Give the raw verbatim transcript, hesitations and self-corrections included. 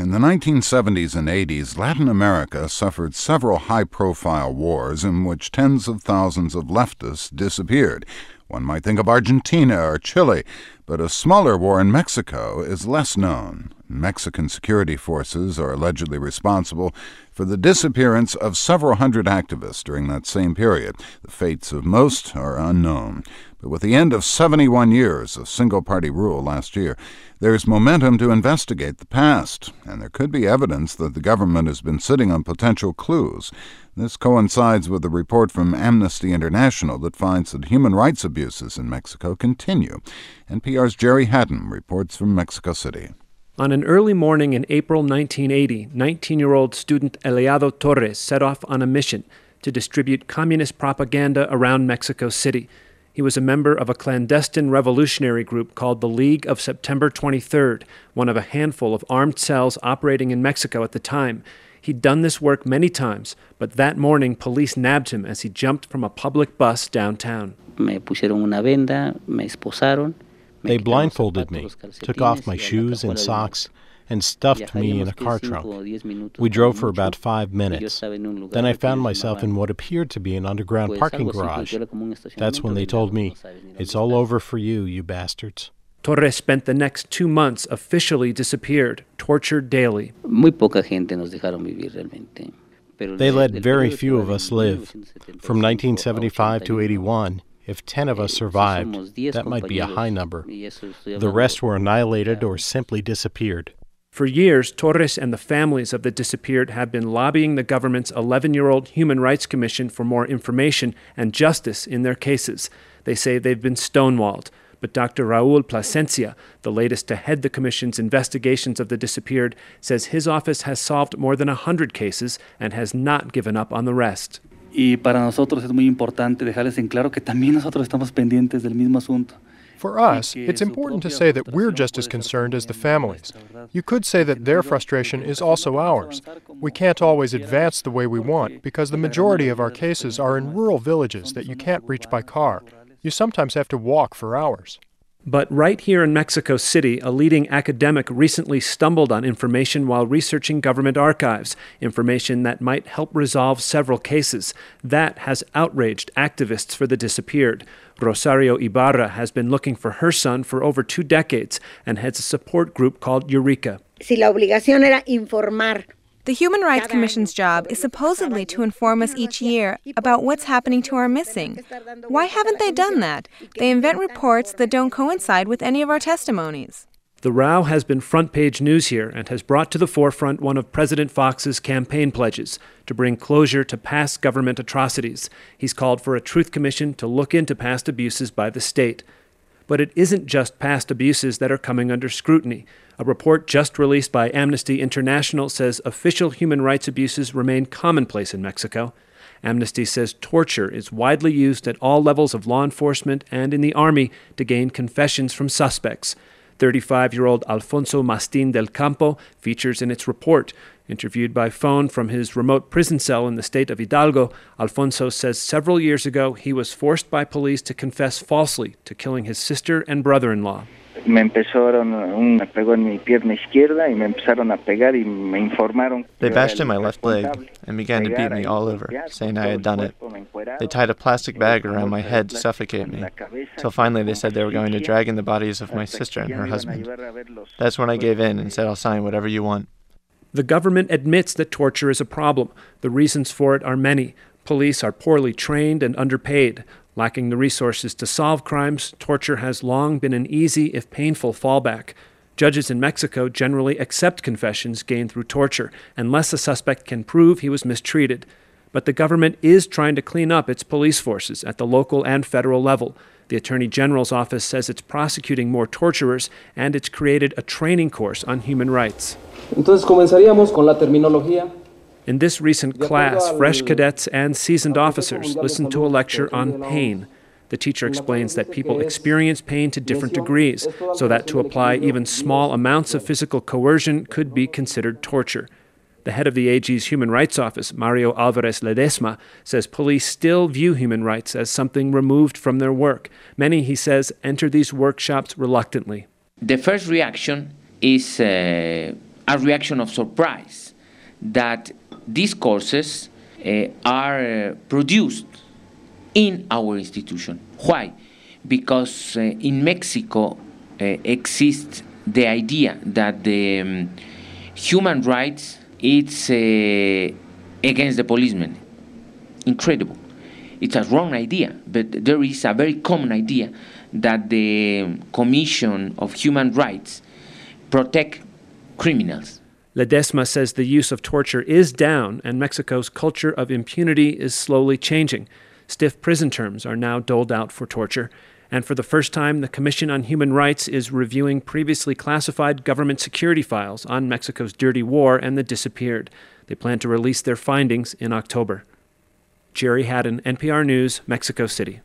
In the nineteen seventies and eighties, Latin America suffered several high-profile wars in which tens of thousands of leftists disappeared. One might think of Argentina or Chile, but a smaller war in Mexico is less known. Mexican security forces are allegedly responsible for the disappearance of several hundred activists during that same period. The fates of most are unknown. But with the end of seventy-one years of single-party rule last year, there's momentum to investigate the past, and there could be evidence that the government has been sitting on potential clues. This coincides with a report from Amnesty International that finds that human rights abuses in Mexico continue. N P R's Jerry Haddon reports from Mexico City. On an early morning in April nineteen eighty, nineteen-year-old student Eliado Torres set off on a mission to distribute communist propaganda around Mexico City. He was a member of a clandestine revolutionary group called the League of September twenty-third, one of a handful of armed cells operating in Mexico at the time. He'd done this work many times, but that morning police nabbed him as he jumped from a public bus downtown. Me pusieron una venda, me esposaron. They blindfolded me, took off my shoes and socks, and stuffed me in a car trunk. We drove for about five minutes. Then I found myself in what appeared to be an underground parking garage. That's when they told me, "It's all over for you, you bastards." Torres spent the next two months officially disappeared, tortured daily. They let very few of us live. From nineteen seventy-five to eighty-one, if ten of us survived, that might be a high number. The rest were annihilated or simply disappeared. For years, Torres and the families of the disappeared have been lobbying the government's eleven-year-old Human Rights Commission for more information and justice in their cases. They say they've been stonewalled. But Doctor Raul Plasencia, the latest to head the commission's investigations of the disappeared, says his office has solved more than one hundred cases and has not given up on the rest. Y para nosotros es muy importante dejarles en claro que también nosotros estamos pendientes del mismo asunto. For us, it's important to say that we're just as concerned as the families. You could say that their frustration is also ours. We can't always advance the way we want because the majority of our cases are in rural villages that you can't reach by car. You sometimes have to walk for hours. But right here in Mexico City, a leading academic recently stumbled on information while researching government archives, information that might help resolve several cases. That has outraged activists for the disappeared. Rosario Ibarra has been looking for her son for over two decades and heads a support group called Eureka. Si la obligación era informar. The Human Rights Commission's job is supposedly to inform us each year about what's happening to our missing. Why haven't they done that? They invent reports that don't coincide with any of our testimonies. The row has been front-page news here and has brought to the forefront one of President Fox's campaign pledges, to bring closure to past government atrocities. He's called for a truth commission to look into past abuses by the state. But it isn't just past abuses that are coming under scrutiny. A report just released by Amnesty International says official human rights abuses remain commonplace in Mexico. Amnesty says torture is widely used at all levels of law enforcement and in the army to gain confessions from suspects. thirty-five-year-old Alfonso Mastin del Campo features in its report. Interviewed by phone from his remote prison cell in the state of Hidalgo, Alfonso says several years ago he was forced by police to confess falsely to killing his sister and brother-in-law. Me empezaron, un me pegó en mi pierna izquierda y me empezaron a pegar y me informaron. They bashed in my left leg and began to beat me all over, saying I had done it. They tied a plastic bag around my head to suffocate me, till finally they said they were going to drag in the bodies of my sister and her husband. That's when I gave in and said I'll sign whatever you want. The government admits that torture is a problem. The reasons for it are many. Police are poorly trained and underpaid. Lacking the resources to solve crimes, torture has long been an easy, if painful, fallback. Judges in Mexico generally accept confessions gained through torture, unless a suspect can prove he was mistreated. But the government is trying to clean up its police forces at the local and federal level. The Attorney General's office says it's prosecuting more torturers, and it's created a training course on human rights. Entonces comenzaríamos con la terminología. In this recent class, fresh cadets and seasoned officers listened to a lecture on pain. The teacher explains that people experience pain to different degrees, so that to apply even small amounts of physical coercion could be considered torture. The head of the A G's Human Rights Office, Mario Alvarez Ledesma, says police still view human rights as something removed from their work. Many, he says, enter these workshops reluctantly. The first reaction is uh, a reaction of surprise that these courses uh, are uh, produced in our institution. Why? Because uh, in Mexico uh, exists the idea that the um, human rights is uh, against the policeman. Incredible. It's a wrong idea, but there is a very common idea that the Commission of Human Rights protect criminals. Ledesma says the use of torture is down and Mexico's culture of impunity is slowly changing. Stiff prison terms are now doled out for torture. And for the first time, the Commission on Human Rights is reviewing previously classified government security files on Mexico's dirty war and the disappeared. They plan to release their findings in October. Jerry Haddon, N P R News, Mexico City.